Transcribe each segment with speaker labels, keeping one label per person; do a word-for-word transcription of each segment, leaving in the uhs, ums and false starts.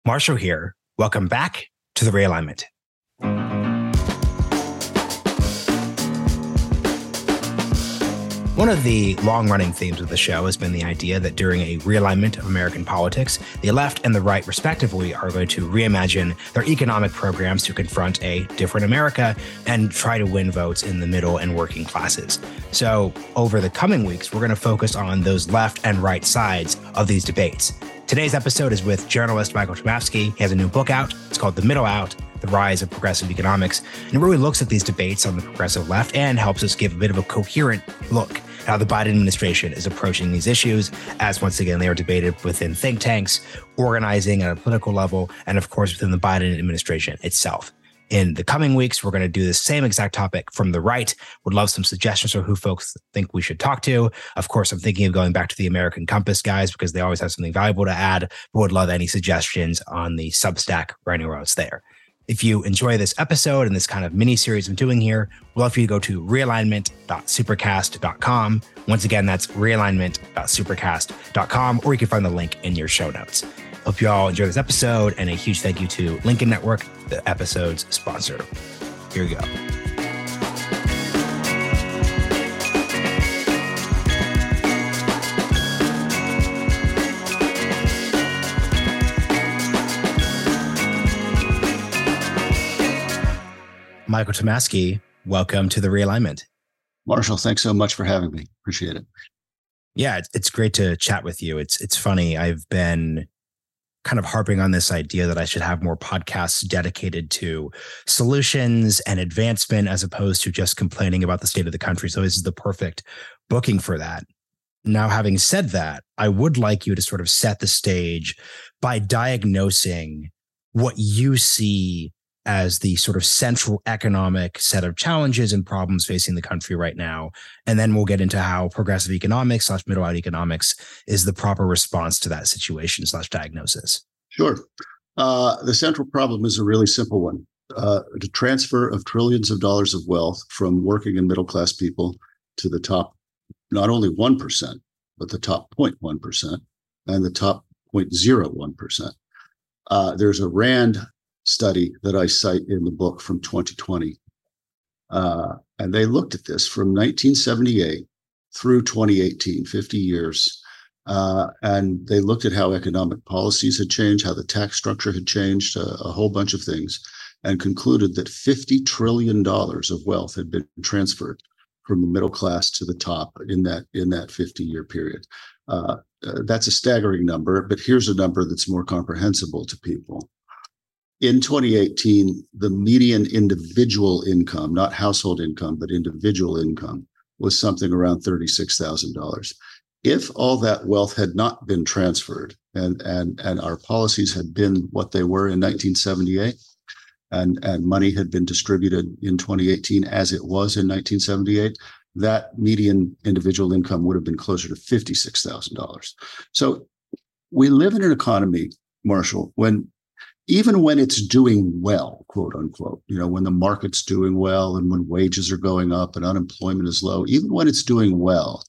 Speaker 1: Marshall here. Welcome back to The Realignment. One of the long-running themes of the show has been the idea that during a realignment of American politics, the left and the right, respectively, are going to reimagine their economic programs to confront a different America and try to win votes in the middle and working classes. So over the coming weeks, we're going to focus on those left and right sides of these debates. Today's episode is with journalist Michael Chomsky. He has a new book out. It's called The Middle Out: The Rise of Progressive Economics. And it really looks at these debates on the progressive left and helps us give a bit of a coherent look at how the Biden administration is approaching these issues, as once again, they are debated within think tanks, organizing at a political level, and of course, within the Biden administration itself. In the coming weeks, we're going to do the same exact topic from the right. Would love some suggestions for who folks think we should talk to. Of course, I'm thinking of going back to the American Compass guys because they always have something valuable to add, but would love any suggestions on the Substack or anywhere else there. If you enjoy this episode and this kind of mini series I'm doing here, we'd love for you to go to realignment dot supercast dot com. Once again, that's realignment dot supercast dot com, or you can find the link in your show notes. Hope you all enjoy this episode, and a huge thank you to Lincoln Network, the episode's sponsor. Here we go. Michael Chomsky, welcome to The Realignment.
Speaker 2: Marshall, thanks so much for having me. Appreciate it.
Speaker 1: Yeah, it's, it's great to chat with you. It's it's funny. I've been kind of harping on this idea that I should have more podcasts dedicated to solutions and advancement as opposed to just complaining about the state of the country. So this is the perfect booking for that. Now, having said that, I would like you to sort of set the stage by diagnosing what you see as the sort of central economic set of challenges and problems facing the country right now. And then we'll get into how progressive economics slash middle out economics is the proper response to that situation slash diagnosis.
Speaker 2: Sure. Uh, the central problem is a really simple one. Uh, the transfer of trillions of dollars of wealth from working and middle class people to the top, not only one percent, but the top zero point one percent and the top zero point zero one percent. Uh, there's a RAND study that I cite in the book from twenty twenty. Uh, and they looked at this from nineteen seventy-eight through twenty eighteen, fifty years. Uh, and they looked at how economic policies had changed, how the tax structure had changed, a, a whole bunch of things, and concluded that fifty trillion dollars of wealth had been transferred from the middle class to the top in that in that fifty-year period. Uh, uh, that's a staggering number, but here's a number that's more comprehensible to people. In twenty eighteen, the median individual income, not household income, but individual income, was something around thirty-six thousand dollars. If all that wealth had not been transferred and, and, and our policies had been what they were in nineteen seventy-eight, and, and money had been distributed in twenty eighteen as it was in nineteen seventy-eight, that median individual income would have been closer to fifty-six thousand dollars. So we live in an economy, Marshall, when even when it's doing well, quote unquote, you know, when the market's doing well and when wages are going up and unemployment is low, even when it's doing well,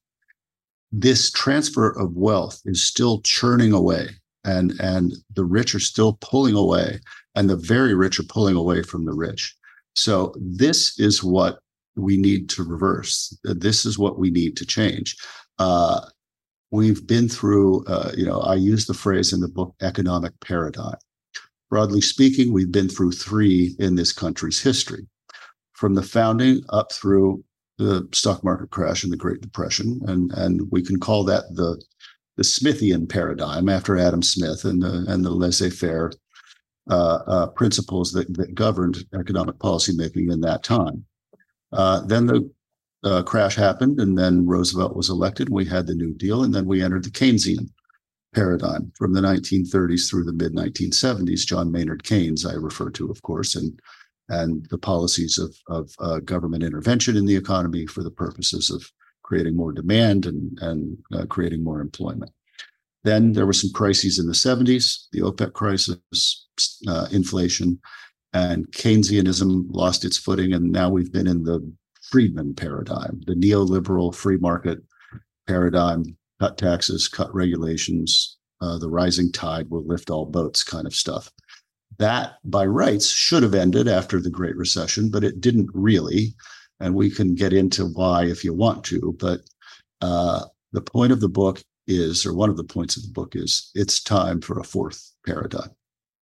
Speaker 2: this transfer of wealth is still churning away, and, and the rich are still pulling away, and the very rich are pulling away from the rich. So this is what we need to reverse. This is what we need to change. Uh, we've been through, uh, you know, I use the phrase in the book, economic paradigm. Broadly speaking, we've been through three in this country's history, from the founding up through the stock market crash and the Great Depression. And, and we can call that the, the Smithian paradigm after Adam Smith and the, and the laissez-faire uh, uh, principles that, that governed economic policymaking in that time. Uh, then the uh, crash happened, and then Roosevelt was elected. We had the New Deal, and then we entered the Keynesian paradigm from the nineteen thirties through the mid nineteen seventies. John Maynard Keynes, I refer to, of course, and and the policies of of uh, government intervention in the economy for the purposes of creating more demand and and uh, creating more employment. Then there were some crises in the seventies, the OPEC crisis, uh, inflation, and Keynesianism lost its footing, and now we've been in the Friedman paradigm, the neoliberal free market paradigm. Cut taxes, cut regulations, uh, the rising tide will lift all boats kind of stuff. That, by rights, should have ended after the Great Recession, but it didn't really. And we can get into why if you want to. But uh, the point of the book is, or one of the points of the book is, it's time for a fourth paradigm.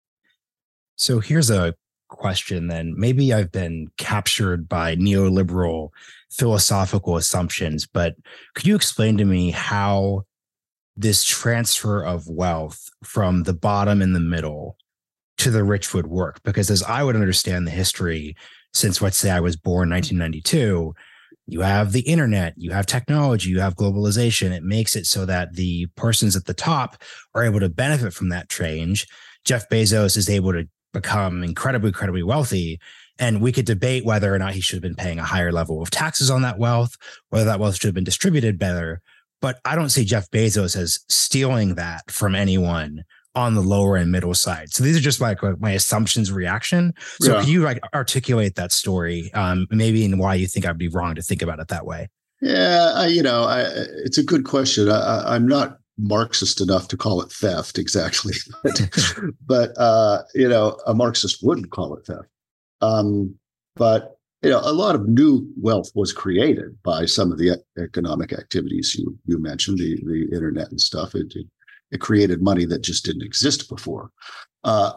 Speaker 1: So here's a question then. Maybe I've been captured by neoliberal philosophical assumptions, but could you explain to me how this transfer of wealth from the bottom and the middle to the rich would work? Because as I would understand the history, since let's say I was born in nineteen ninety-two, you have the internet, you have technology, you have globalization. It makes it so that the persons at the top are able to benefit from that change. Jeff Bezos is able to become incredibly, incredibly wealthy. And we could debate whether or not he should have been paying a higher level of taxes on that wealth, whether that wealth should have been distributed better. But I don't see Jeff Bezos as stealing that from anyone on the lower and middle side. So these are just like, like my assumptions reaction. So yeah. Can you like articulate that story, um, maybe and why you think I'd be wrong to think about it that way?
Speaker 2: Yeah, I, you know, I, it's a good question. I, I'm not Marxist enough to call it theft exactly, but, but uh, you know, a Marxist wouldn't call it theft. Um, but you know, a lot of new wealth was created by some of the economic activities you you mentioned, the the internet and stuff. It it, it created money that just didn't exist before. Uh,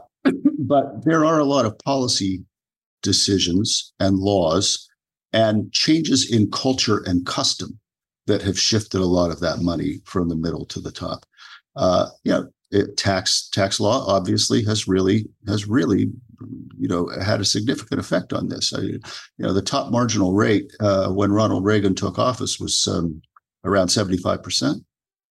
Speaker 2: but there are a lot of policy decisions and laws and changes in culture and custom that have shifted a lot of that money from the middle to the top. Uh, you know, it, tax tax law obviously has really has really, you know, had a significant effect on this. I, you know, the top marginal rate uh, when Ronald Reagan took office was um, around seventy-five percent,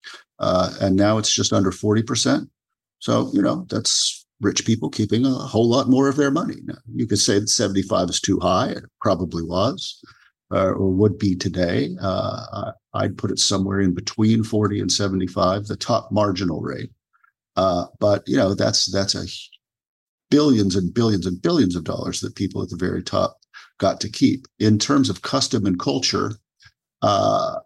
Speaker 2: uh, and now it's just under forty percent. So, you know, that's rich people keeping a whole lot more of their money. Now, you could say that seventy-five is too high. It probably was. Uh, or would be today. Uh, I'd put it somewhere in between forty and seventy-five, the top marginal rate. Uh, but, you know, that's that's a billions and billions and billions of dollars that people at the very top got to keep. In terms of custom and culture, uh,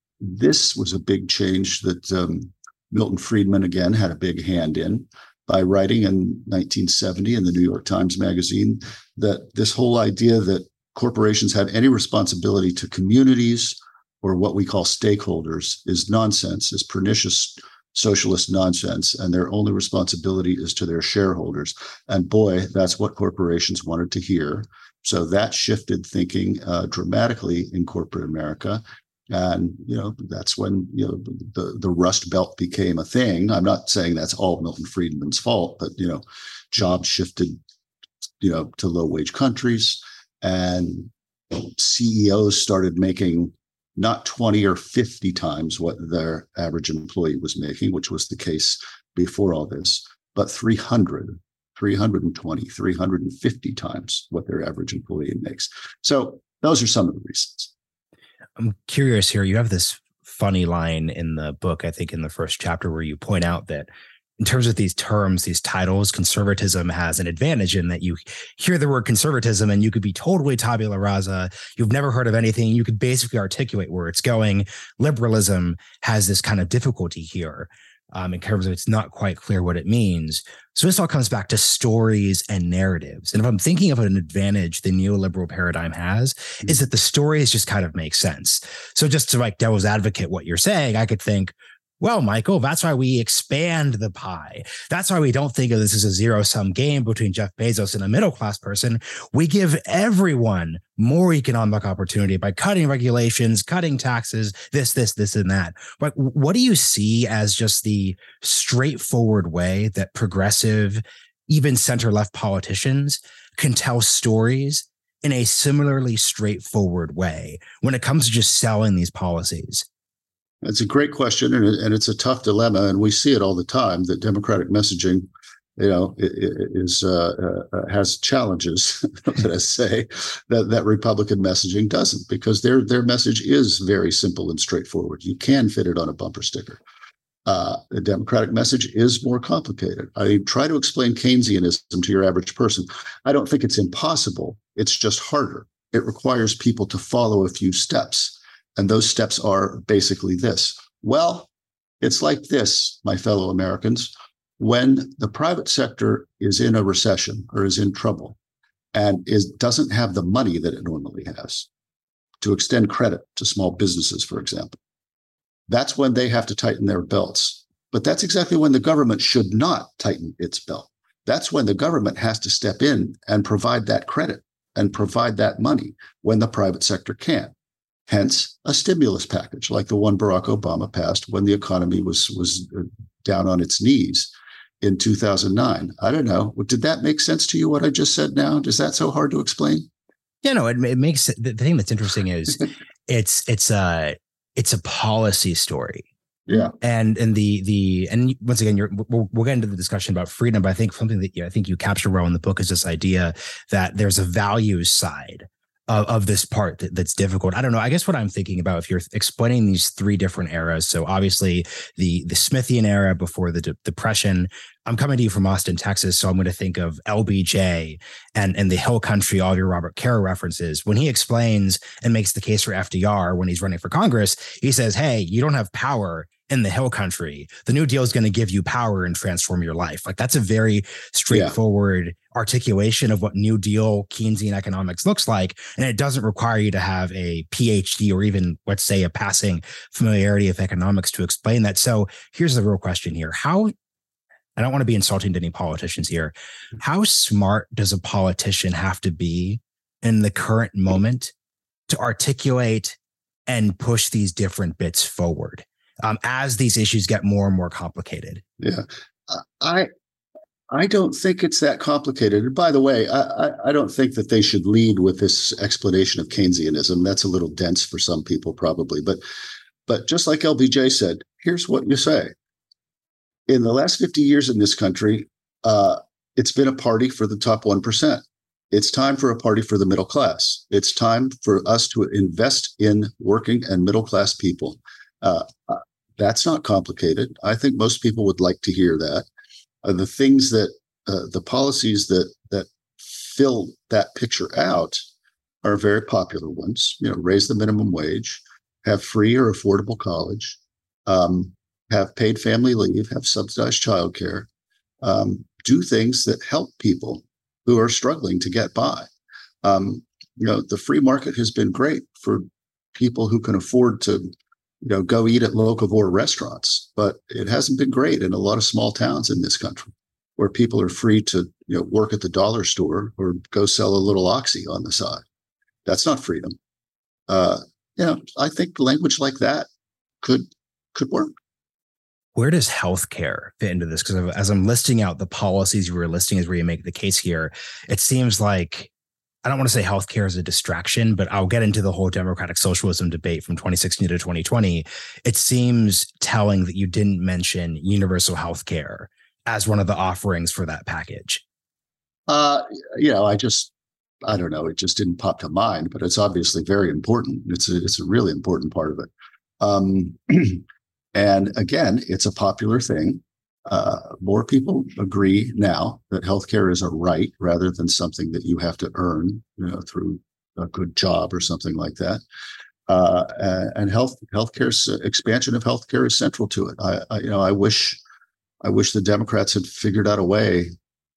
Speaker 2: this was a big change that um, Milton Friedman, again, had a big hand in by writing in nineteen seventy in the New York Times Magazine that this whole idea that corporations have any responsibility to communities or what we call stakeholders is nonsense, is pernicious socialist nonsense, and their only responsibility is to their shareholders. And boy, that's what corporations wanted to hear. So that shifted thinking uh, dramatically in corporate America. And, you know, that's when, you know, the, the Rust Belt became a thing. I'm not saying that's all Milton Friedman's fault, but, you know, jobs shifted, you know, to low wage countries. And C E Os started making not twenty or fifty times what their average employee was making, which was the case before all this, but three hundred, three hundred twenty, three hundred fifty times what their average employee makes. So those are some of the reasons.
Speaker 1: I'm curious here. You have this funny line in the book, I think in the first chapter, where you point out that in terms of these terms, these titles, conservatism has an advantage in that you hear the word conservatism and you could be totally tabula rasa. You've never heard of anything. You could basically articulate where it's going. Liberalism has this kind of difficulty here um, in terms of it's not quite clear what it means. So this all comes back to stories and narratives. And if I'm thinking of an advantage the neoliberal paradigm has, mm-hmm. is that the stories just kind of make sense. So just to like devil's advocate what you're saying, I could think, well, Michael, that's why we expand the pie. That's why we don't think of this as a zero-sum game between Jeff Bezos and a middle-class person. We give everyone more economic opportunity by cutting regulations, cutting taxes, this, this, this, and that. But what do you see as just the straightforward way that progressive, even center-left politicians can tell stories in a similarly straightforward way when it comes to just selling these policies?
Speaker 2: It's a great question, and, it, and it's a tough dilemma, and we see it all the time. That democratic messaging, you know, is uh, uh, has challenges. Let's say that that Republican messaging doesn't, because their their message is very simple and straightforward. You can fit it on a bumper sticker. Uh, the Democratic message is more complicated. I try to explain Keynesianism to your average person. I don't think it's impossible. It's just harder. It requires people to follow a few steps. And those steps are basically this. Well, It's like this, my fellow Americans. When the private sector is in a recession or is in trouble and is doesn't have the money that it normally has to extend credit to small businesses, for example, that's when they have to tighten their belts. But that's exactly when the government should not tighten its belt. That's when the government has to step in and provide that credit and provide that money when the private sector can't. Hence, a stimulus package like the one Barack Obama passed when the economy was was down on its knees in two thousand nine. I don't know. Did that make sense to you, what I just said now? Is that so hard to explain?
Speaker 1: Yeah, no, it, it makes the, the thing that's interesting is it's it's a it's a policy story.
Speaker 2: Yeah,
Speaker 1: and and the the and once again, you're we'll, we'll get into the discussion about freedom. But I think something that you, I think you capture well in the book is this idea that there's a values side of, of this part that, that's difficult. I don't know. I guess what I'm thinking about, if you're explaining these three different eras, so obviously the the Smithian era before the de- Depression. I'm coming to you from Austin, Texas, so I'm going to think of L B J and, and the Hill Country, all your Robert Caro references. When he explains and makes the case for F D R when he's running for Congress, he says, hey, you don't have power in the Hill Country. The New Deal is going to give you power and transform your life. Like, that's a very straightforward yeah. articulation of what New Deal Keynesian economics looks like. And it doesn't require you to have a P H D or even, let's say, a passing familiarity of economics to explain that. So here's the real question here. How I don't want to be insulting to any politicians here. How smart does a politician have to be in the current moment to articulate and push these different bits forward um, as these issues get more and more complicated?
Speaker 2: Yeah, I I don't think it's that complicated. And by the way, I, I, I don't think that they should lead with this explanation of Keynesianism. That's a little dense for some people, probably. But but just like L B J said, here's what you say. In the last fifty years in this country, uh, it's been a party for the top one percent. It's time for a party for the middle class. It's time for us to invest in working and middle class people. Uh, that's not complicated. I think most people would like to hear that. Uh, the things that, uh, the policies that that fill that picture out are very popular ones. You know, raise the minimum wage, have free or affordable college, um, have paid family leave, have subsidized childcare, um, do things that help people who are struggling to get by. Um, you know, the free market has been great for people who can afford to, you know, go eat at locavore restaurants, but it hasn't been great in a lot of small towns in this country where people are free to, you know, work at the dollar store or go sell a little oxy on the side. That's not freedom. Uh, you know, I think language like that could could work.
Speaker 1: Where does healthcare fit into this? Because as I'm listing out the policies you were listing as where you make the case here, it seems like, I don't want to say healthcare is a distraction, but I'll get into the whole democratic socialism debate from twenty sixteen to twenty twenty. It seems telling that you didn't mention universal healthcare as one of the offerings for that package.
Speaker 2: Uh, you know, I just, I don't know, it just didn't pop to mind, but it's obviously very important. It's a, it's a really important part of it. Um, And again, it's a popular thing. Uh, more people agree now that healthcare is a right rather than something that you have to earn, you know, through a good job or something like that. Uh, and health healthcare's expansion of healthcare is central to it. I, I, you know, I wish, I wish the Democrats had figured out a way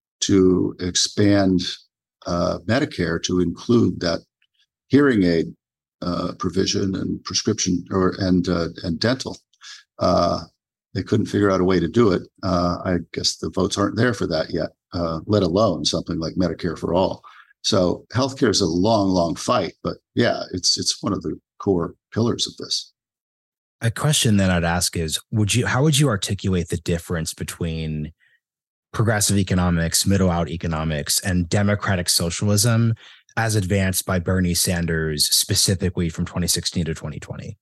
Speaker 2: to expand uh, Medicare to include that hearing aid uh, provision and prescription or and uh, and dental. Uh, they couldn't figure out a way to do it. Uh, I guess the votes aren't there for that yet, uh, let alone something like Medicare for all. So healthcare is a long, long fight. But yeah, it's it's one of the core pillars of this.
Speaker 1: A question that I'd ask is, would you how would you articulate the difference between progressive economics, middle out economics, and democratic socialism as advanced by Bernie Sanders, specifically from twenty sixteen to twenty twenty?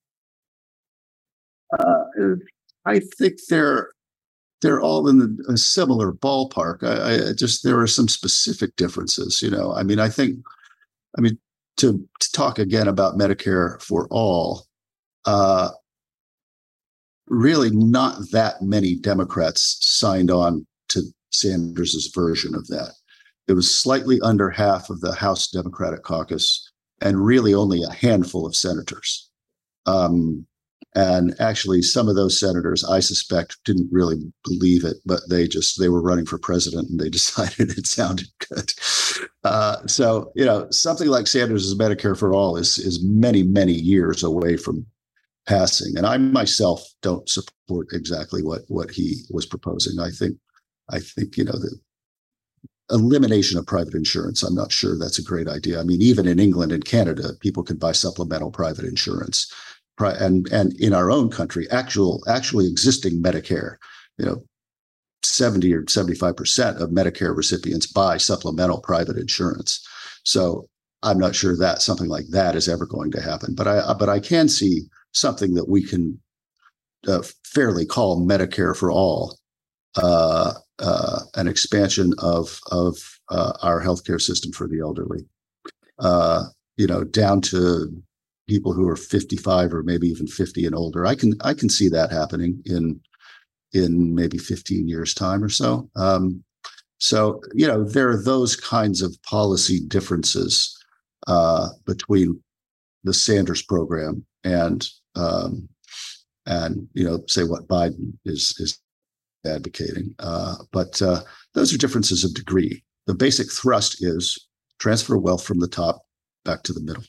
Speaker 2: Uh, I think they're they're all in the, a similar ballpark. I, I just there are some specific differences. You know, I mean, I think, I mean, to to talk again about Medicare for all, uh, really not that many Democrats signed on to Sanders's version of that. It was slightly under half of the House Democratic caucus, and really only a handful of senators. Um, And actually, some of those senators, I suspect, didn't really believe it, but they just they were running for president and they decided it sounded good. Uh, so, you know, something like Sanders' Medicare for All is is many, many years away from passing. And I myself don't support exactly what what he was proposing. I think, I think, you know, the elimination of private insurance, I'm not sure that's a great idea. I mean, even in England and Canada, people can buy supplemental private insurance. And and in our own country, actual actually existing Medicare, you know, seventy or seventy-five percent of Medicare recipients buy supplemental private insurance. So I'm not sure that something like that is ever going to happen. But I but I can see something that we can uh, fairly call Medicare for All, uh, uh, an expansion of of uh, our healthcare system for the elderly, uh, you know, down to people who are fifty-five or maybe even fifty and older. I can I can see that happening in in maybe fifteen years time or so. Um, so, you know, there are those kinds of policy differences uh, between the Sanders program and um, and, you know, say what Biden is is advocating. Uh, but uh, those are differences of degree. The basic thrust is transfer wealth from the top back to the middle.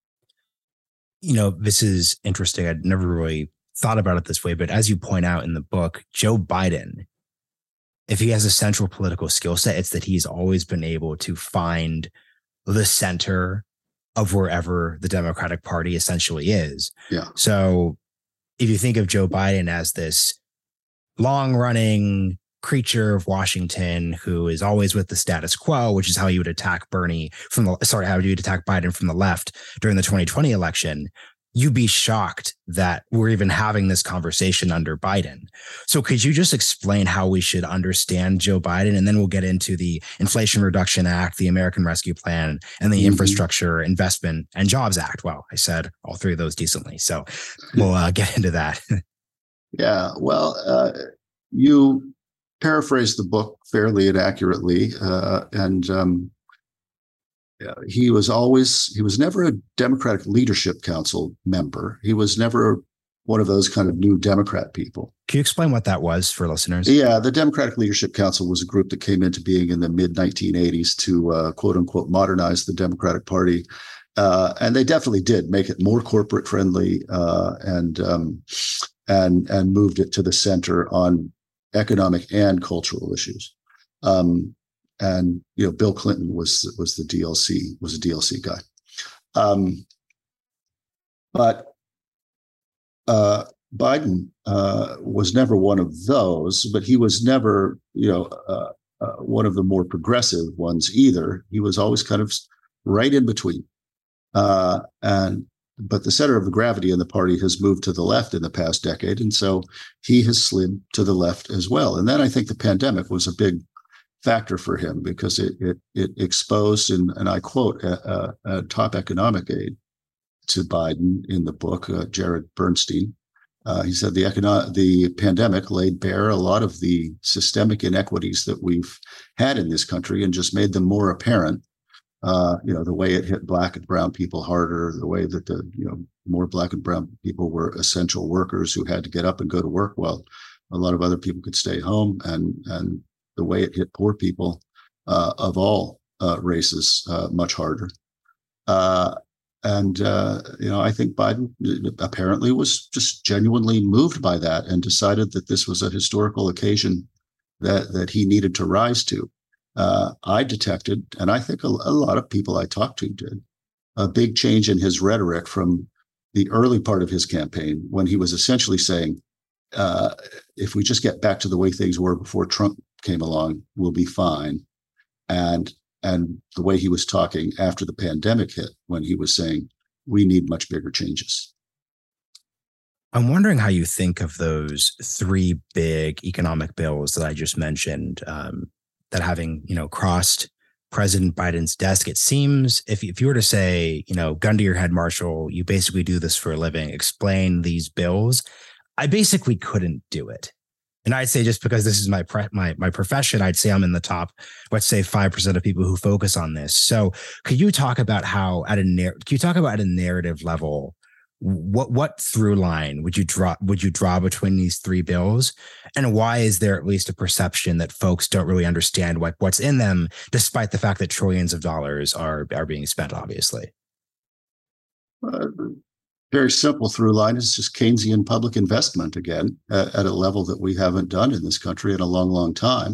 Speaker 1: You know, this is interesting. I'd never really thought about it this way, but as you point out in the book, Joe Biden, if he has a central political skill set, it's that he's always been able to find the center of wherever the Democratic Party essentially is.
Speaker 2: Yeah.
Speaker 1: So if you think of Joe Biden as this long-running creature of Washington who is always with the status quo, which is how you would attack Bernie from the sorry, how you would attack Biden from the left during the twenty twenty election, you'd be shocked that we're even having this conversation under Biden. So could you just explain how we should understand Joe Biden? And then we'll get into the Inflation Reduction Act, the American Rescue Plan, and the mm-hmm. Infrastructure Investment and Jobs Act. Well, I said all three of those decently. So we'll uh, get into that.
Speaker 2: Yeah, well, uh, you paraphrased the book fairly inaccurately, uh, and um, yeah, he was always he was never a Democratic Leadership Council member. He was never one of those kind of new Democrat people.
Speaker 1: Can you explain what that was for listeners?
Speaker 2: Yeah, the Democratic Leadership Council was a group that came into being in the mid nineteen eighties to uh, quote unquote modernize the Democratic Party. Uh, and they definitely did make it more corporate friendly uh, and um, and and moved it to the center on economic and cultural issues. Um, and, you know, Bill Clinton was was the D L C, was a D L C guy. Um, but uh, Biden uh, was never one of those, but he was never, you know, uh, uh, one of the more progressive ones either. He was always kind of right in between. Uh, and But the center of the gravity in the party has moved to the left in the past decade. And so he has slid to the left as well. And then I think the pandemic was a big factor for him because it it, it exposed, and, and I quote, a, a, a top economic aide to Biden in the book, uh, Jared Bernstein. Uh, he said the econo- the pandemic laid bare a lot of the systemic inequities that we've had in this country and just made them more apparent. Uh, you know, the way it hit Black and brown people harder, the way that the, you know, more Black and brown people were essential workers who had to get up and go to work while a lot of other people could stay home, and and the way it hit poor people uh, of all uh, races uh, much harder. Uh, and, uh, you know, I think Biden apparently was just genuinely moved by that and decided that this was a historical occasion that that he needed to rise to. Uh, I detected, and I think a, a lot of people I talked to did, a big change in his rhetoric from the early part of his campaign when he was essentially saying, uh, if we just get back to the way things were before Trump came along, we'll be fine. And and the way he was talking after the pandemic hit, when he was saying, we need much bigger changes.
Speaker 1: I'm wondering how you think of those three big economic bills that I just mentioned, um, that having, you know, crossed President Biden's desk. It seems if, if you were to say, you know, gun to your head, Marshall, you basically do this for a living, explain these bills, I basically couldn't do it. And I'd say just because this is my pre- my my profession, I'd say I'm in the top, let's say five percent of people who focus on this. So could you talk about how at a, can you talk about at a narrative level, what what through line would you draw would you draw between these three bills, and why is there at least a perception that folks don't really understand what what's in them, despite the fact that trillions of dollars are are being spent? Obviously,
Speaker 2: uh, very simple through line is just Keynesian public investment again at, at a level that we haven't done in this country in a long, long time.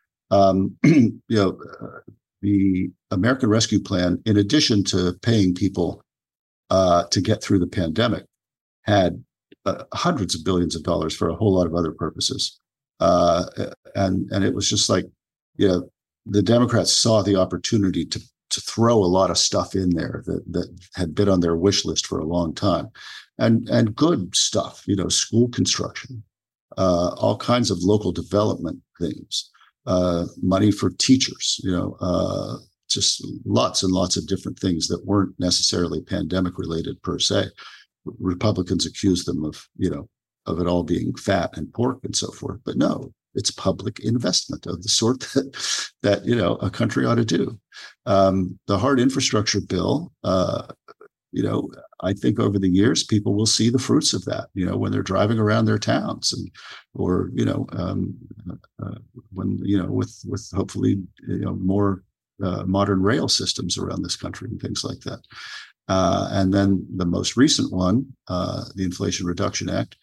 Speaker 2: Um, you know, uh, the American Rescue Plan, in addition to paying people uh, to get through the pandemic, had uh, hundreds of billions of dollars for a whole lot of other purposes. Uh, and and it was just like, you know, the Democrats saw the opportunity to to throw a lot of stuff in there that that had been on their wish list for a long time, and and good stuff, you know, school construction, uh, all kinds of local development things, uh, money for teachers, you know, uh, just lots and lots of different things that weren't necessarily pandemic related per se. Republicans accused them of, you know, of it all being fat and pork and so forth, but no, it's public investment of the sort that, that you know, a country ought to do. Um, the hard infrastructure bill, uh, you know, I think over the years, people will see the fruits of that, you know, when they're driving around their towns and, or, you know, um, uh, when, you know, with, with hopefully, you know, more uh, modern rail systems around this country and things like that. Uh, and then the most recent one, uh, the Inflation Reduction Act,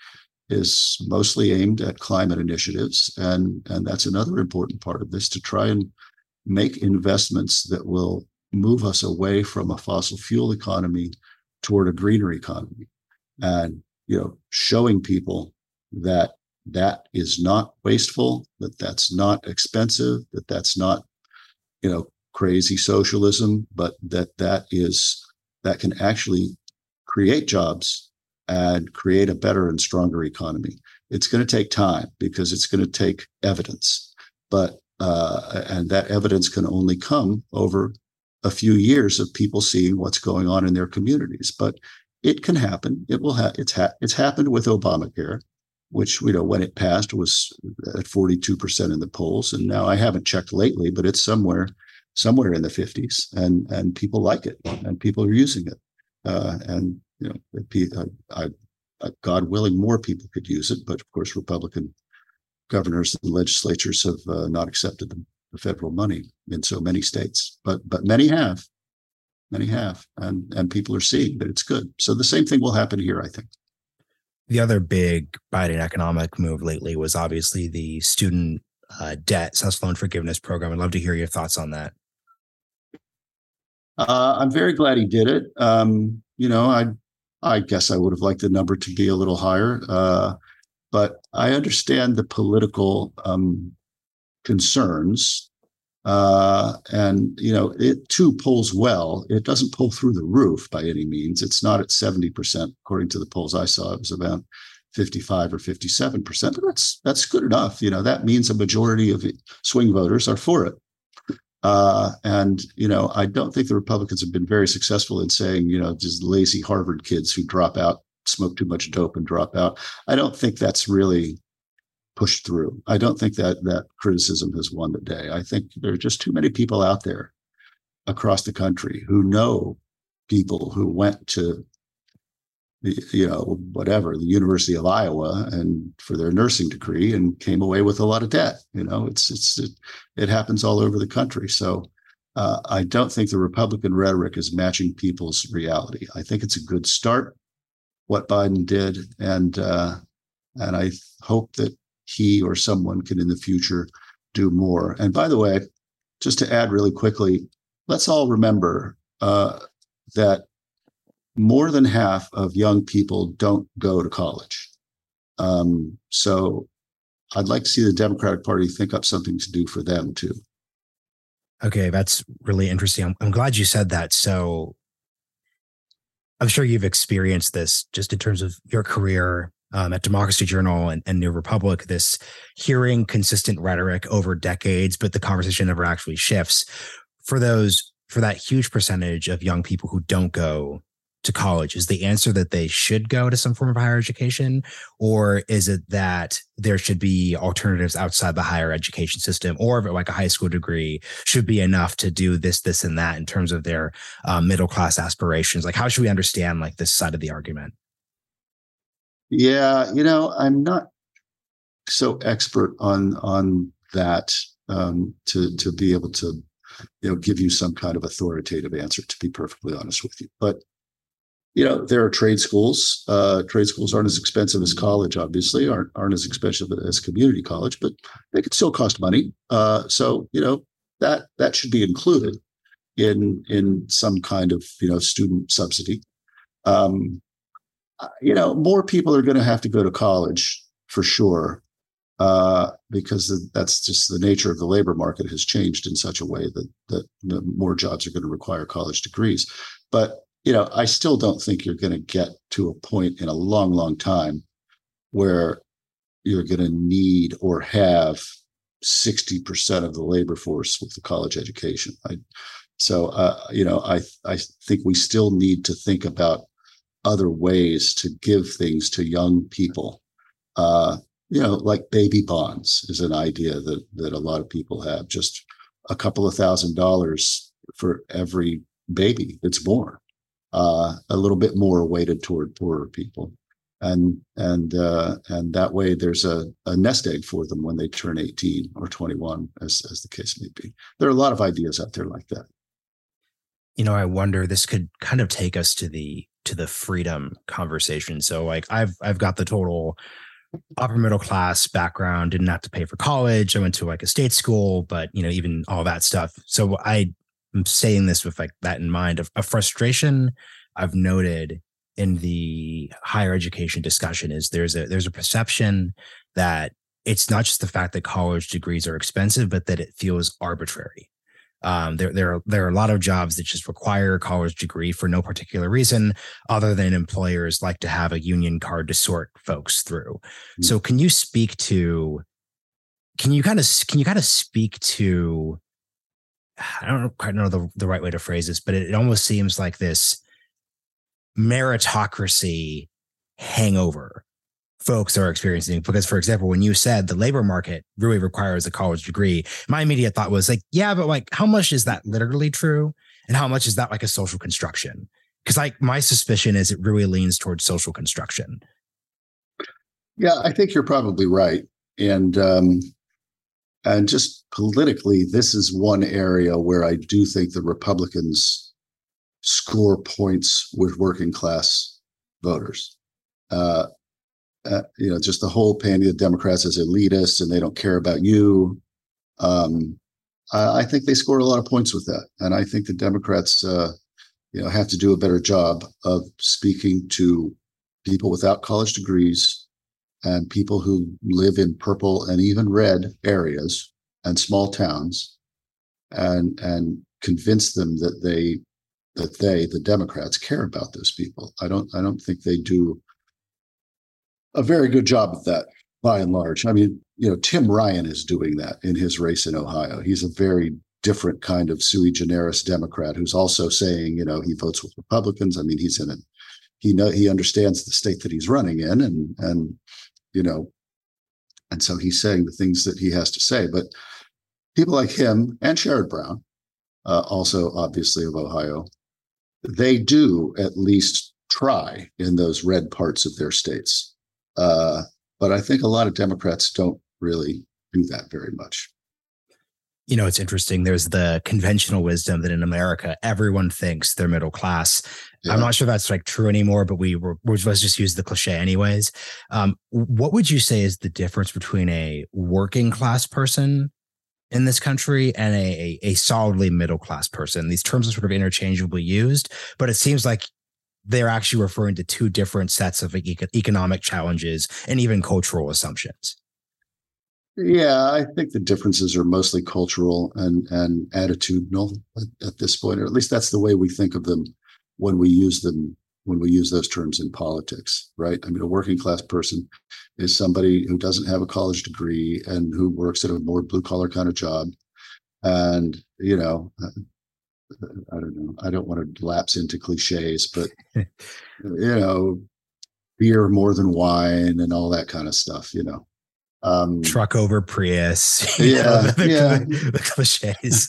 Speaker 2: is mostly aimed at climate initiatives. And, and that's another important part of this, to try and make investments that will move us away from a fossil fuel economy toward a greener economy. And, you know, showing people that that is not wasteful, that that's not expensive, that that's not, you know, crazy socialism, but that that is, that can actually create jobs and create a better and stronger economy. It's going to take time because it's going to take evidence, but uh, and that evidence can only come over a few years of people seeing what's going on in their communities. But it can happen. It will have. It's ha- it's happened with Obamacare, which, you know, when it passed was at forty-two percent in the polls, and now I haven't checked lately, but it's somewhere somewhere in the fifties, and and people like it, and people are using it, uh, and you know, I, I, God willing, more people could use it, but of course, Republican governors and legislatures have uh, not accepted the, the federal money in so many states, but but many have, many have, and and people are seeing that it's good. So the same thing will happen here, I think.
Speaker 1: The other big Biden economic move lately was obviously the student uh, debt S loan forgiveness program. I'd love to hear your thoughts on that.
Speaker 2: Uh, I'm very glad he did it. Um, you know, I. I guess I would have liked the number to be a little higher, uh, but I understand the political um, concerns. Uh, and, you know, it too polls well. It doesn't pull through the roof by any means. It's not at seventy percent. According to the polls I saw, it was about fifty-five or fifty-seven percent, but that's, that's good enough. You know, that means a majority of swing voters are for it. Uh, and, you know, I don't think the Republicans have been very successful in saying, you know, just lazy Harvard kids who drop out, smoke too much dope and drop out. I don't think that's really pushed through. I don't think that that criticism has won the day. I think there are just too many people out there across the country who know people who went to, you know, whatever, the University of Iowa and for their nursing degree and came away with a lot of debt. You know, it's, it's, it, it happens all over the country. So uh, I don't think the Republican rhetoric is matching people's reality. I think it's a good start, what Biden did. And, uh, and I hope that he or someone can in the future do more. And by the way, just to add really quickly, let's all remember uh, that more than half of young people don't go to college. Um, so I'd like to see the Democratic Party think up something to do for them too.
Speaker 1: Okay, that's really interesting. I'm, I'm glad you said that. So I'm sure you've experienced this just in terms of your career um, at Democracy Journal and, and New Republic, this hearing consistent rhetoric over decades, but the conversation never actually shifts. For those, for that huge percentage of young people who don't go to college, is the answer that they should go to some form of higher education? Or is it that there should be alternatives outside the higher education system, or like a high school degree should be enough to do this, this, and that in terms of their uh, middle class aspirations? Like, how should we understand like this side of the argument?
Speaker 2: Yeah, you know, I'm not so expert on on that um, to to be able to, you know, give you some kind of authoritative answer, to be perfectly honest with you. But you know, there are trade schools. Uh, trade schools aren't as expensive as college, obviously, aren't aren't as expensive as community college, but they could still cost money. Uh, so you know that that should be included in in some kind of, you know, student subsidy. Um, you know, more people are going to have to go to college for sure, uh, because the, that's just the nature of the labor market has changed in such a way that that you know, more jobs are going to require college degrees. But you know, I still don't think you're going to get to a point in a long, long time where you're going to need or have sixty percent of the labor force with the college education. I, so, uh, you know, I I think we still need to think about other ways to give things to young people. Uh, you know, like baby bonds is an idea that that a lot of people have. Just a couple of thousand dollars for every baby that's born. Uh, a little bit more weighted toward poorer people, and and uh, and that way there's a, a nest egg for them when they turn eighteen or twenty-one, as as the case may be. There are a lot of ideas out there like that.
Speaker 1: You know, I wonder, this could kind of take us to the to the freedom conversation. So, like, I've I've got the total upper middle class background, didn't have to pay for college. I went to like a state school, but you know, even all that stuff. So I. I'm saying this with like that in mind, of a frustration I've noted in the higher education discussion is there's a there's a perception that it's not just the fact that college degrees are expensive, but that it feels arbitrary. Um, there there are there are a lot of jobs that just require a college degree for no particular reason other than employers like to have a union card to sort folks through. Mm-hmm. So can you speak to can you kind of can you kind of speak to I don't quite know the, the right way to phrase this, but it, it almost seems like this meritocracy hangover folks are experiencing. Because, for example, when you said the labor market really requires a college degree, my immediate thought was like, yeah, but like, how much is that literally true? And how much is that like a social construction? Because like my suspicion is it really leans towards social construction.
Speaker 2: Yeah, I think you're probably right. And, um, And just politically, this is one area where I do think the Republicans score points with working class voters. Uh, uh, you know, just the whole painting of Democrats as elitists and they don't care about you. Um, I, I think they score a lot of points with that. And I think the Democrats, uh, you know, have to do a better job of speaking to people without college degrees and people who live in purple and even red areas and small towns, and and convince them that they that they the Democrats care about those people. I don't I don't think they do a very good job of that by and large. I mean, you know, Tim Ryan is doing that in his race in Ohio. He's a very different kind of sui generis Democrat who's also saying, you know, he votes with Republicans. I mean, he's in it. He know he understands the state that he's running in, and and you know, and so he's saying the things that he has to say. But people like him and Sherrod Brown, uh, also obviously of Ohio, they do at least try in those red parts of their states. Uh, but I think a lot of Democrats don't really do that very much.
Speaker 1: You know, it's interesting. There's the conventional wisdom that in America, everyone thinks they're middle class. Yeah. I'm not sure that's like true anymore, but we were, we're supposed to just use the cliche anyways. Um, what would you say is the difference between a working class person in this country and a, a, a solidly middle class person? These terms are sort of interchangeably used, but it seems like they're actually referring to two different sets of eco- economic challenges and even cultural assumptions.
Speaker 2: Yeah, I think the differences are mostly cultural and, and attitudinal at, at this point, or at least that's the way we think of them when we use them, when we use those terms in politics, right? I mean, a working class person is somebody who doesn't have a college degree and who works at a more blue collar kind of job. And, you know, I don't know, I don't want to lapse into cliches, but, you know, beer more than wine and all that kind of stuff, you know. Um,
Speaker 1: Truck over Prius,
Speaker 2: yeah,
Speaker 1: know, the,
Speaker 2: yeah,
Speaker 1: the, the cliches,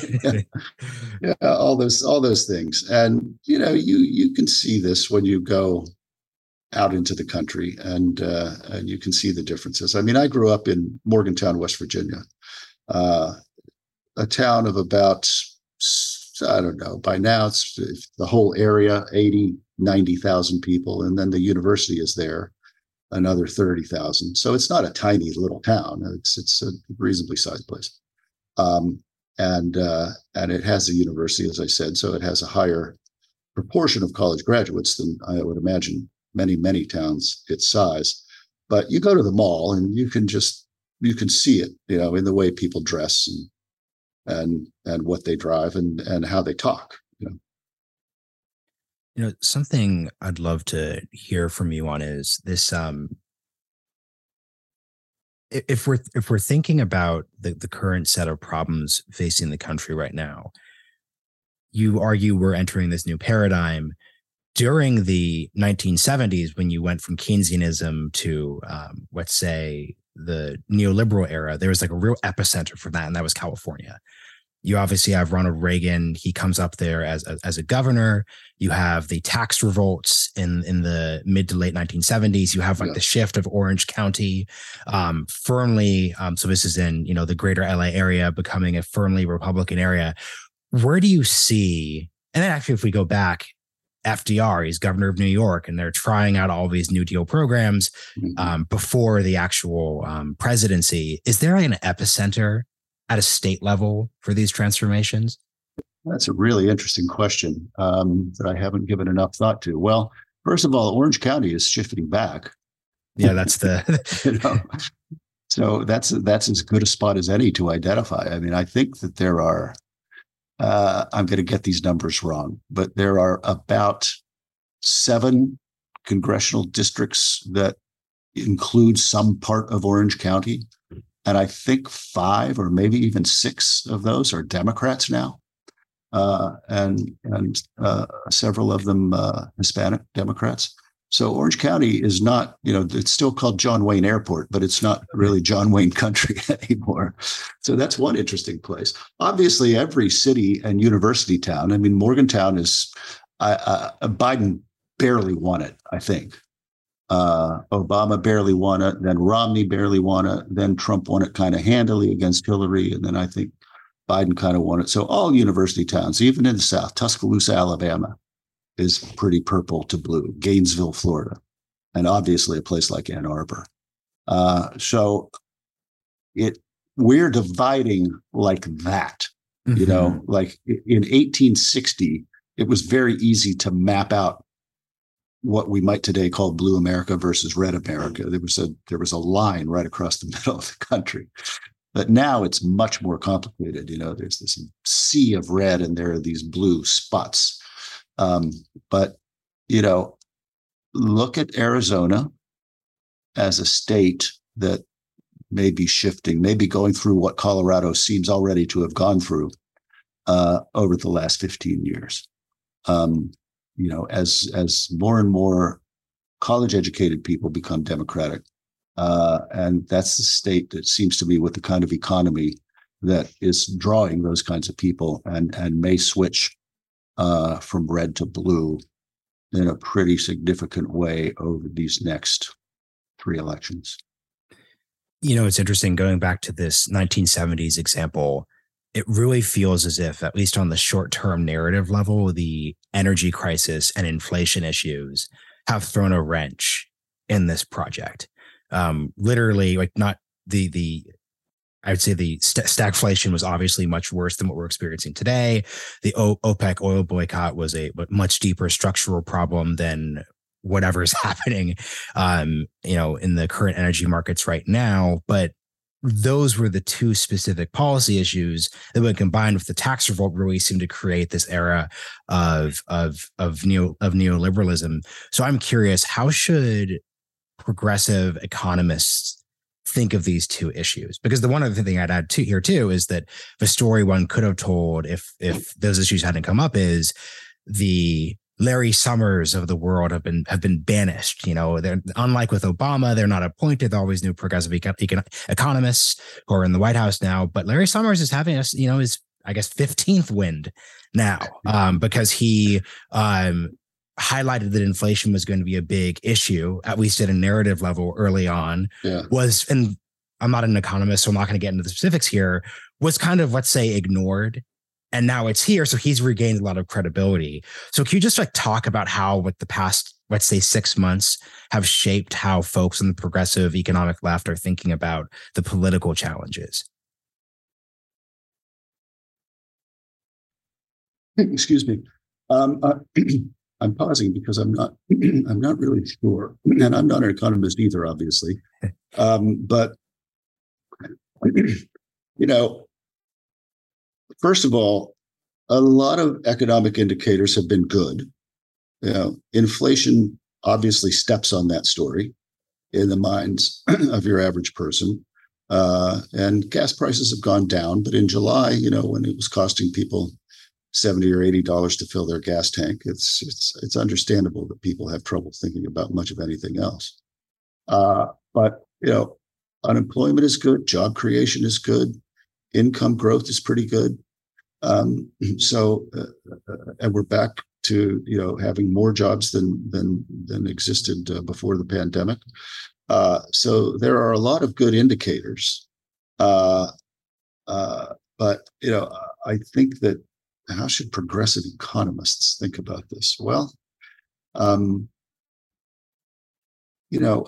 Speaker 2: yeah. yeah, all those, all those things, and you know, you you can see this when you go out into the country, and uh, and you can see the differences. I mean, I grew up in Morgantown, West Virginia, uh, a town of about, I don't know, by now it's the whole area, eighty, ninety thousand people, and then the university is there, another thirty thousand. So it's not a tiny little town. It's it's a reasonably sized place. Um, and uh, and it has a university, as I said, so it has a higher proportion of college graduates than I would imagine many, many towns its size. But you go to the mall and you can just, you can see it, you know, in the way people dress and and and what they drive and and how they talk, you know.
Speaker 1: You know, something I'd love to hear from you on is this. Um, if we're if we're thinking about the, the current set of problems facing the country right now, you argue we're entering this new paradigm. During the nineteen seventies, when you went from Keynesianism to, um, let's say, the neoliberal era, there was like a real epicenter for that, and that was California. You obviously have Ronald Reagan. He comes up there as a, as a governor. You have the tax revolts in, in the mid to late nineteen seventies. You have like yeah. the shift of Orange County um, firmly. Um, so this is in, you know, the greater L A area becoming a firmly Republican area. Where do you see, and then actually if we go back, F D R, he's governor of New York, and they're trying out all these New Deal programs mm-hmm. um, before the actual um, presidency. Is there an epicenter at a state level for these transformations?
Speaker 2: That's a really interesting question um, that I haven't given enough thought to. Well, first of all, Orange County is shifting back.
Speaker 1: Yeah, that's the.
Speaker 2: you know? So that's that's as good a spot as any to identify. I mean, I think that there are. Uh, I'm going to get these numbers wrong, but there are about seven congressional districts that include some part of Orange County. And I think five or maybe even six of those are Democrats now. Uh, and and uh, several of them uh, Hispanic Democrats. So Orange County is not, you know, it's still called John Wayne Airport, but it's not really John Wayne country anymore. So that's one interesting place. Obviously, every city and university town, I mean, Morgantown is, uh, uh, Biden barely won it, I think. Uh, Obama barely won it, then Romney barely won it, then Trump won it kind of handily against Hillary, and then I think Biden kind of won it. So all university towns, even in the South, Tuscaloosa, Alabama, is pretty purple to blue, Gainesville, Florida, and obviously a place like Ann Arbor. Uh, so it we're dividing like that, mm-hmm. you know, like in eighteen sixty, it was very easy to map out what we might today call blue America versus red America. There was a there was a line right across the middle of the country. But now it's much more complicated. You know, there's this sea of red and there are these blue spots. Um, but, you know, look at Arizona as a state that may be shifting, maybe going through what Colorado seems already to have gone through uh, over the last fifteen years. Um, you know, as as more and more college-educated people become Democratic, uh, and that's the state that seems to be with the kind of economy that is drawing those kinds of people and and may switch uh, from red to blue in a pretty significant way over these next three elections.
Speaker 1: You know, it's interesting going back to this nineteen seventies example. It really feels as if, at least on the short-term narrative level, the energy crisis and inflation issues have thrown a wrench in this project. Um, literally, like not the the. I would say the st- stagflation was obviously much worse than what we're experiencing today. The o- OPEC oil boycott was a much deeper structural problem than whatever's happening, um, you know, in the current energy markets right now. But those were the two specific policy issues that, when combined with the tax revolt, really seemed to create this era of of of neo of neoliberalism. So I'm curious, how should progressive economists think of these two issues? Because the one other thing I'd add to here too is that the story one could have told if if those issues hadn't come up is the Larry Summers of the world have been have been banished. You know, they're unlike with Obama, they're not appointed. They're always new progressive econ- econ- economists who are in the White House now. But Larry Summers is having us, you know, his I guess fifteenth wind now um, because he um, highlighted that inflation was going to be a big issue, at least at a narrative level early on,
Speaker 2: yeah.
Speaker 1: was, and I'm not an economist, so I'm not going to get into the specifics here, was kind of, let's say, ignored. And now it's here. So he's regained a lot of credibility. So can you just like talk about how what the past, let's say, six months have shaped how folks on the progressive economic left are thinking about the political challenges?
Speaker 2: Excuse me. Um, uh, I'm pausing because I'm not I'm not really sure, and I'm not an economist either, obviously. Um, but you know, first of all, a lot of economic indicators have been good. You know, inflation obviously steps on that story in the minds of your average person. Uh, and gas prices have gone down, but in July, you know, when it was costing people seventy or eighty dollars to fill their gas tank, it's it's it's understandable that people have trouble thinking about much of anything else. Uh, but you know, unemployment is good, job creation is good, income growth is pretty good. Um, so, uh, and we're back to you know having more jobs than than than existed uh, before the pandemic. Uh, so there are a lot of good indicators. Uh, uh, but you know, I think that. How should progressive economists think about this? Well, um, you know,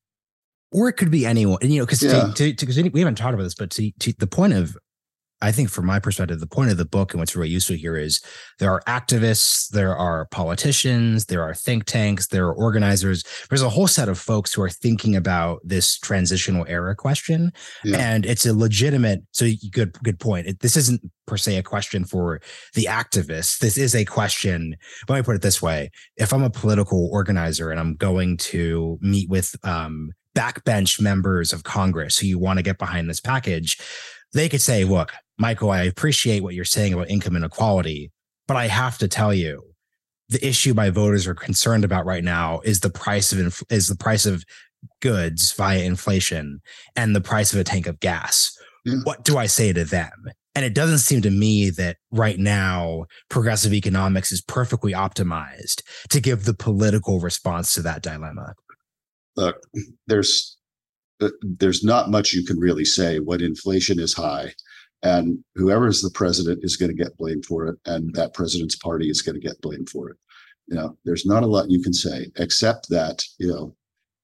Speaker 1: or it could be anyone. And you know, because
Speaker 2: yeah.
Speaker 1: we haven't talked about this, but to, to the point of, I think from my perspective, the point of the book and what's really useful here is there are activists, there are politicians, there are think tanks, there are organizers. There's a whole set of folks who are thinking about this transitional era question. Yeah. And it's a legitimate, so good, good point. It, this isn't per se a question for the activists. This is a question, let me put it this way. If I'm a political organizer and I'm going to meet with um, backbench members of Congress who you want to get behind this package, they could say, look, Michael, I appreciate what you're saying about income inequality, but I have to tell you, the issue my voters are concerned about right now is the price of inf- is the price of goods via inflation and the price of a tank of gas. Yeah. What do I say to them? And it doesn't seem to me that right now progressive economics is perfectly optimized to give the political response to that dilemma.
Speaker 2: Look, there's there's not much you can really say when inflation is high. And whoever is the president is going to get blamed for it. And that president's party is going to get blamed for it. You know, there's not a lot you can say, except that, you know,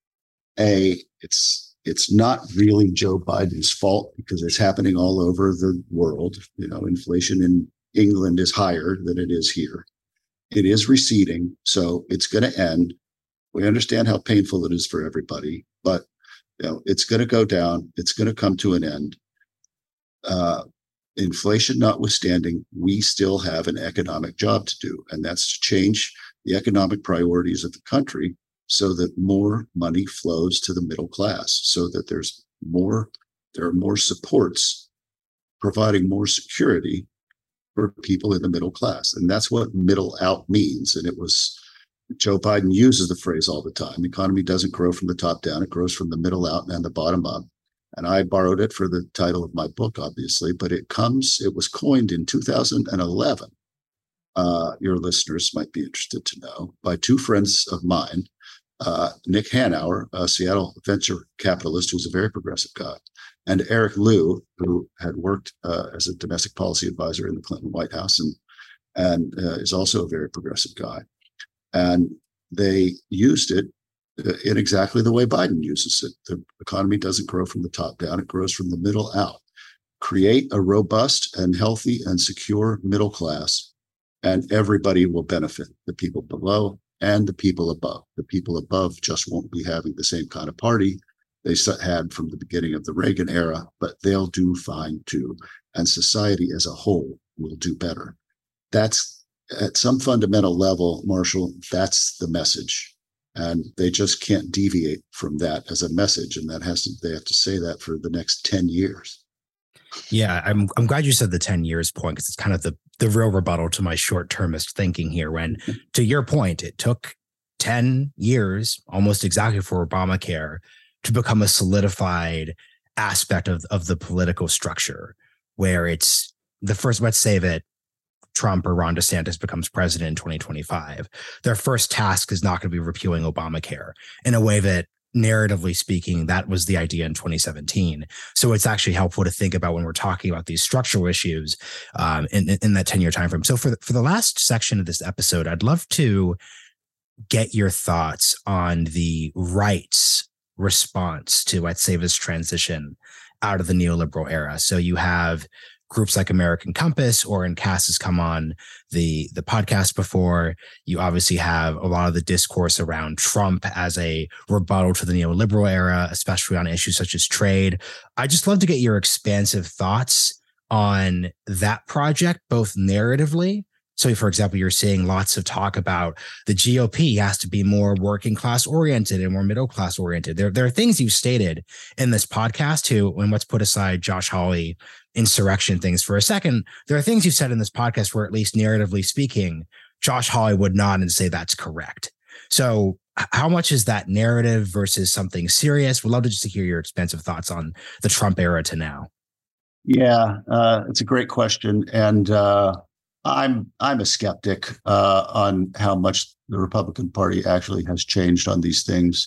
Speaker 2: A, it's it's not really Joe Biden's fault because it's happening all over the world. You know, inflation in England is higher than it is here. It is receding, so it's going to end. We understand how painful it is for everybody, but you know, it's going to go down. It's going to come to an end. Uh, inflation notwithstanding, we still have an economic job to do, and that's to change the economic priorities of the country so that more money flows to the middle class, so that there's more, there are more supports providing more security for people in the middle class. And that's what middle out means. And it was, Joe Biden uses the phrase all the time. The economy doesn't grow from the top down. It grows from the middle out and the bottom up. And I borrowed it for the title of my book, obviously, but it comes, it was coined in two thousand eleven. Uh, your listeners might be interested to know, by two friends of mine, uh, Nick Hanauer, a Seattle venture capitalist who's a very progressive guy, and Eric Liu, who had worked uh, as a domestic policy advisor in the Clinton White House and, and uh, is also a very progressive guy. And they used it in exactly the way Biden uses it. The economy doesn't grow from the top down, it grows from the middle out. Create a robust and healthy and secure middle class, and everybody will benefit, the people below and the people above. The people above just won't be having the same kind of party they had from the beginning of the Reagan era, but they'll do fine too. And society as a whole will do better. That's, at some fundamental level, Marshall, that's the message. And they just can't deviate from that as a message. And that has to, they have to say that for the next ten years.
Speaker 1: Yeah, I'm I'm glad you said the ten years point, because it's kind of the, the real rebuttal to my short-termist thinking here. When, to your point, it took ten years, almost exactly, for Obamacare to become a solidified aspect of, of the political structure, where it's the first, let's say that Trump or Ron DeSantis becomes president in twenty twenty-five, their first task is not going to be repealing Obamacare in a way that, narratively speaking, that was the idea in twenty seventeen. So it's actually helpful to think about when we're talking about these structural issues um, in, in that ten-year timeframe. So for the, for the last section of this episode, I'd love to get your thoughts on the right's response to, let's say, this transition out of the neoliberal era. So you have groups like American Compass, Oren Cass has come on the, the podcast before. You obviously have a lot of the discourse around Trump as a rebuttal to the neoliberal era, especially on issues such as trade. I just love to get your expansive thoughts on that project, both narratively. So, for example, you're seeing lots of talk about the G O P has to be more working class oriented and more middle class oriented. There, there are things you've stated in this podcast too. And let's put aside Josh Hawley insurrection things for a second. There are things you've said in this podcast where, at least narratively speaking, Josh Hawley would nod and say that's correct. So how much is that narrative versus something serious? We'd love to just to hear your expansive thoughts on the Trump era to now.
Speaker 2: Yeah, uh, it's a great question. And uh, I'm I'm a skeptic uh, on how much the Republican Party actually has changed on these things.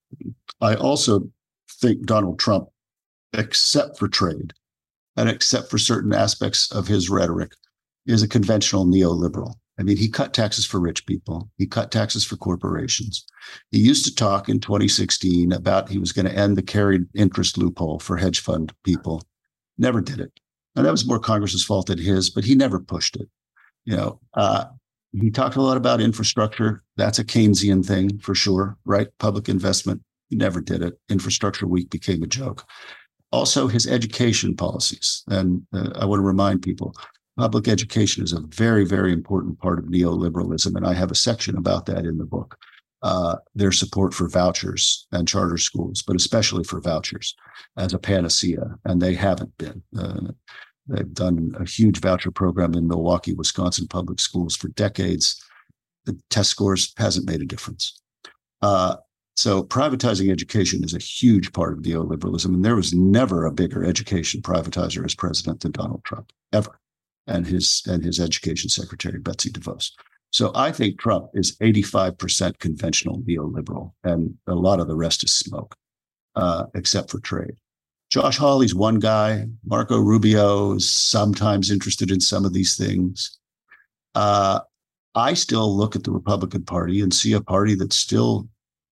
Speaker 2: I also think Donald Trump, except for trade and except for certain aspects of his rhetoric, is a conventional neoliberal. I mean, he cut taxes for rich people. He cut taxes for corporations. He used to talk in twenty sixteen about he was going to end the carried interest loophole for hedge fund people. Never did it. And that was more Congress's fault than his, but he never pushed it. You know, uh, he talked a lot about infrastructure. That's a Keynesian thing for sure, right? Public investment. He never did it. Infrastructure week became a joke. Also, his education policies. And uh, I want to remind people, public education is a very, very important part of neoliberalism. And I have a section about that in the book. Uh, their support for vouchers and charter schools, but especially for vouchers as a panacea. And they haven't been. Uh, they've done a huge voucher program in Milwaukee, Wisconsin public schools for decades. The test scores hasn't made a difference. Uh, so privatizing education is a huge part of neoliberalism. And there was never a bigger education privatizer as president than Donald Trump, ever. And his and his education secretary, Betsy DeVos. So I think Trump is eighty-five percent conventional neoliberal, and a lot of the rest is smoke, uh, except for trade. Josh Hawley's one guy. Marco Rubio is sometimes interested in some of these things. Uh, I still look at the Republican Party and see a party that's still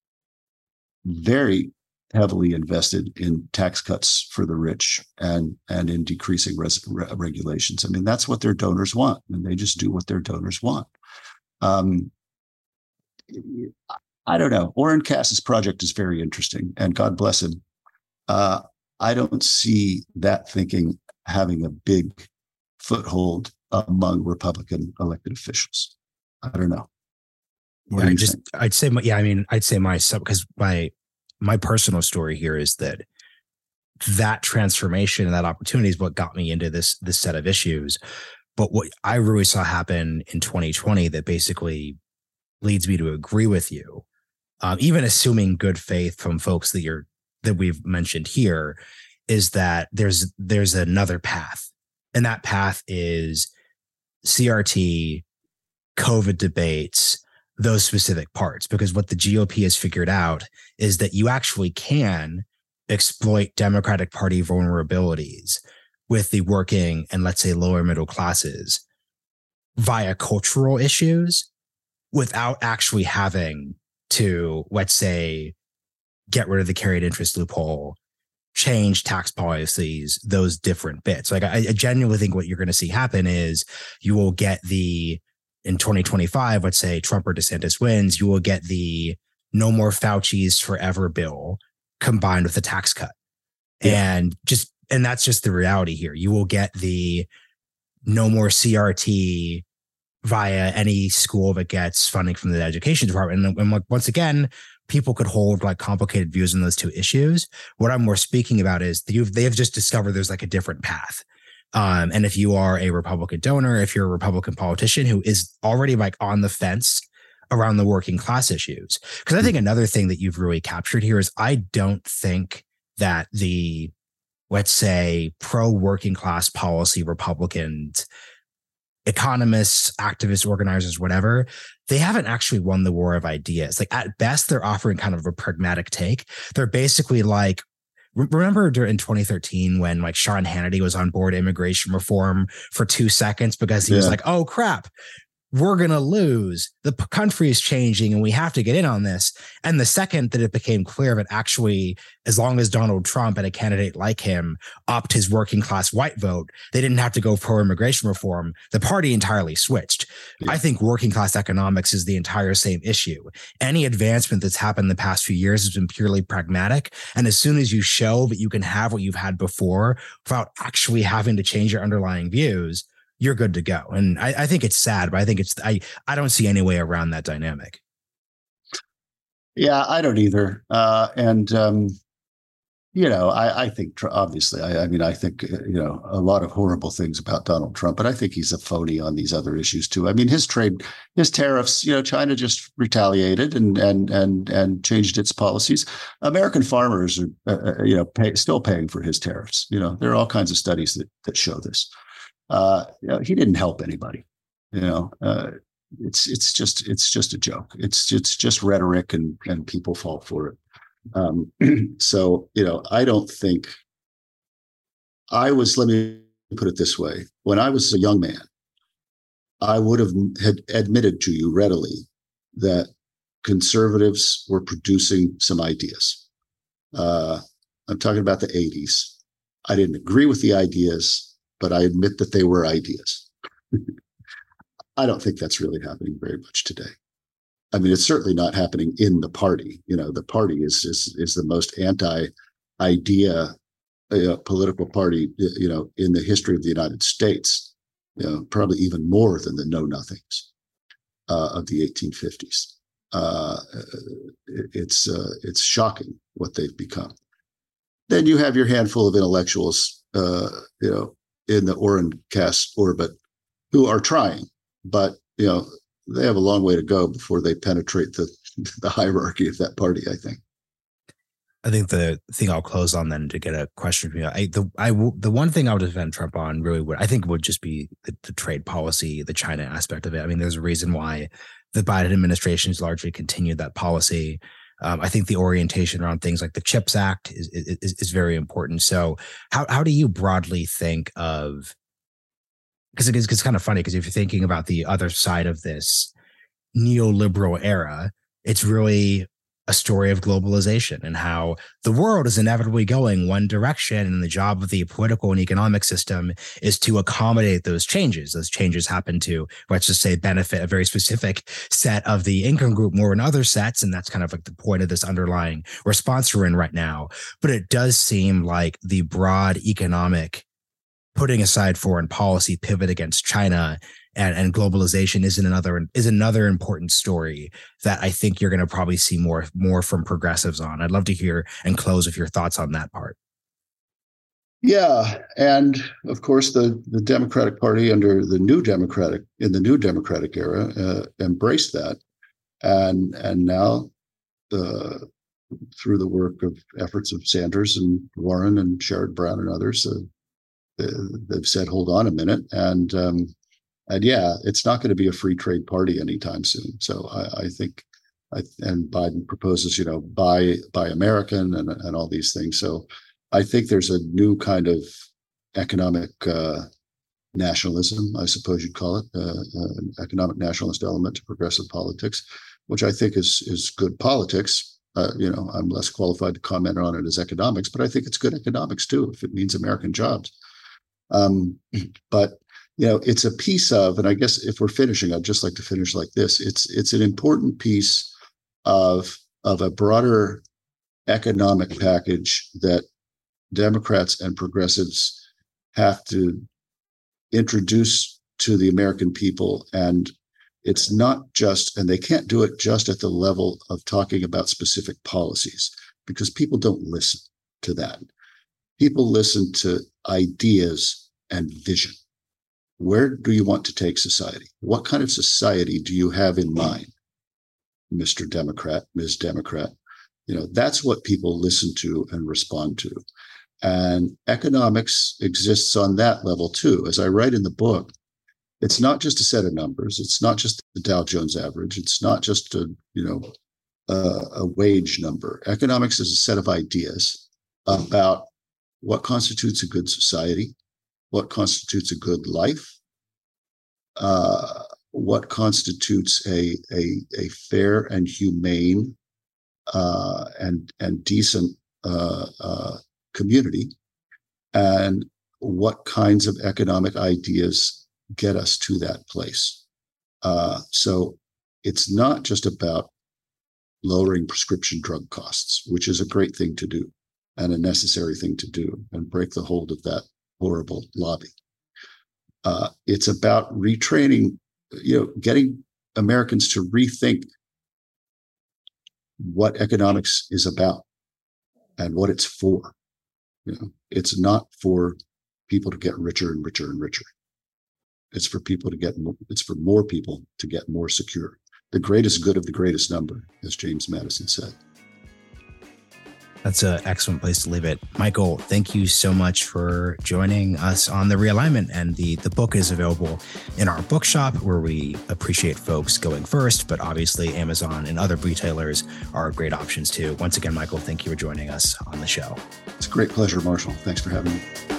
Speaker 2: very heavily invested in tax cuts for the rich and, and in decreasing res- re- regulations. I mean, that's what their donors want, and they just do what their donors want. Um, I don't know. Oren Cass's project is very interesting, and God bless him. Uh, I don't see that thinking having a big foothold among Republican elected officials. I don't know.
Speaker 1: What yeah, do you just think? I'd say, my, yeah, I mean, I'd say my sub because my my personal story here is that that transformation and that opportunity is what got me into this this set of issues. But what I really saw happen in twenty twenty that basically leads me to agree with you, um, even assuming good faith from folks that you're that we've mentioned here, is that there's there's another path, and that path is C R T, COVID debates, those specific parts. Because what the G O P has figured out is that you actually can exploit Democratic Party vulnerabilities with the working and, let's say, lower middle classes via cultural issues without actually having to, let's say, get rid of the carried interest loophole, change tax policies, those different bits. Like, I, I genuinely think what you're going to see happen is you will get the, in twenty twenty-five, let's say Trump or DeSantis wins, you will get the no more Fauci's forever bill combined with a tax cut. Yeah. And just, and that's just the reality here. You will get the no more C R T via any school that gets funding from the education department. And, and once again, people could hold like complicated views on those two issues. What I'm more speaking about is you've, they have just discovered there's like a different path. Um, and if you are a Republican donor, if you're a Republican politician who is already like on the fence around the working class issues, because I think another thing that you've really captured here is I don't think that the, let's say, pro working class policy Republicans economists, activists, organizers, whatever, they haven't actually won the war of ideas. Like at best, they're offering kind of a pragmatic take. They're basically like, remember in twenty thirteen when like Sean Hannity was on board immigration reform for two seconds because he yeah. was like, oh crap, we're going to lose. The country is changing and we have to get in on this. And the second that it became clear that actually, as long as Donald Trump and a candidate like him upped his working class white vote, they didn't have to go pro immigration reform. The party entirely switched. Yeah. I think working class economics is the entire same issue. Any advancement that's happened in the past few years has been purely pragmatic. And as soon as you show that you can have what you've had before without actually having to change your underlying views, you're good to go. And I, I think it's sad, but I think it's, I, I don't see any way around that dynamic.
Speaker 2: Yeah, I don't either. Uh, and, um, you know, I, I think, obviously, I, I mean, I think, you know, a lot of horrible things about Donald Trump, but I think he's a phony on these other issues too. I mean, his trade, his tariffs, you know, China just retaliated and, and, and, and changed its policies. American farmers are, uh, you know, pay, still paying for his tariffs. You know, there are all kinds of studies that, that show this. Uh, you know, he didn't help anybody. You know, uh, it's it's just it's just a joke. It's it's just rhetoric, and and people fall for it. Um, so you know, I don't think I was. Let me put it this way: when I was a young man, I would have had admitted to you readily that conservatives were producing some ideas. Uh, I'm talking about the eighties. I didn't agree with the ideas, but I admit that they were ideas. I don't think that's really happening very much today. I mean, it's certainly not happening in the party. You know, the party is is, is the most anti-idea uh, political party, you know, in the history of the United States. You know, probably even more than the Know Nothings uh, of the eighteen fifties. Uh, it, it's uh, it's shocking what they've become. Then you have your handful of intellectuals, uh, you know, in the Oren Cass orbit, who are trying, but you know they have a long way to go before they penetrate the the hierarchy of that party, I think.
Speaker 1: I think the thing I'll close on then to get a question from you, I the I the one thing I would defend Trump on really would I think would just be the, the trade policy, the China aspect of it. I mean, there's a reason why the Biden administration has largely continued that policy. Um, I think the orientation around things like the CHIPS Act is, is is very important. So how how do you broadly think of, because it is it's kind of funny because if you're thinking about the other side of this neoliberal era, it's really a story of globalization and how the world is inevitably going one direction. And the job of the political and economic system is to accommodate those changes. Those changes happen to, let's just say, benefit a very specific set of the income group more than other sets. And that's kind of like the point of this underlying response we're in right now. But it does seem like the broad economic, putting aside foreign policy, pivot against China and, and globalization is another is another important story that I think you're going to probably see more more from progressives on. I'd love to hear and close with your thoughts on that part.
Speaker 2: Yeah, and of course the the Democratic Party under the new Democratic in the new Democratic era uh, embraced that, and and now uh, through the work of efforts of Sanders and Warren and Sherrod Brown and others, uh, they've said, hold on a minute, and um, And yeah, it's not going to be a free trade party anytime soon. So I, I think, I, and Biden proposes, you know, buy buy American and and all these things. So I think there's a new kind of economic uh, nationalism, I suppose you'd call it, uh, uh, an economic nationalist element to progressive politics, which I think is is good politics. Uh, you know, I'm less qualified to comment on it as economics, but I think it's good economics too if it means American jobs. Um, but you know, it's a piece of, and I guess if we're finishing, I'd just like to finish like this. It's it's an important piece of of a broader economic package that Democrats and progressives have to introduce to the American people. And it's not just, and they can't do it just at the level of talking about specific policies, because people don't listen to that. People listen to ideas and vision. Where do you want to take society? What kind of society do you have in mind, Mister Democrat, Miz Democrat? You know, that's what people listen to and respond to. And economics exists on that level too. As I write in the book, it's not just a set of numbers. It's not just the Dow Jones average. It's not just a, you know, a, a wage number. Economics is a set of ideas about what constitutes a good society, what constitutes a good life, uh, what constitutes a, a, a fair and humane uh, and, and decent uh, uh, community, and what kinds of economic ideas get us to that place. Uh, so it's not just about lowering prescription drug costs, which is a great thing to do and a necessary thing to do, and break the hold of that horrible lobby. Uh, it's about retraining, you know, getting Americans to rethink what economics is about and what it's for. You know, it's not for people to get richer and richer and richer. It's for people to get more, it's for more people to get more secure. The greatest good of the greatest number, as James Madison said.
Speaker 1: That's an excellent place to leave it. Michael, thank you so much for joining us on The Realignment. And the, the book is available in our bookshop, where we appreciate folks going first, but obviously Amazon and other retailers are great options too. Once again, Michael, thank you for joining us on the show.
Speaker 2: It's a great pleasure, Marshall. Thanks for having me.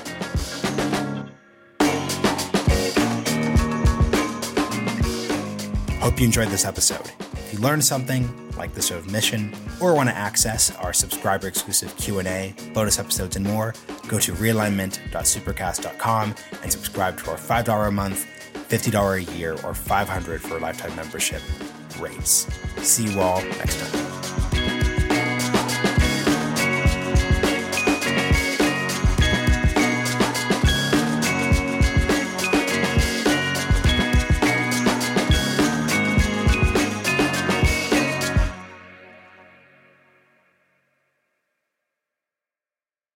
Speaker 1: Hope you enjoyed this episode. If you learned something, like the show of Mission, or want to access our subscriber-exclusive Q and A, bonus episodes, and more, go to realignment dot supercast dot com and subscribe to our five dollars a month, fifty dollars a year, or five hundred dollars for a lifetime membership rates. See you all next time.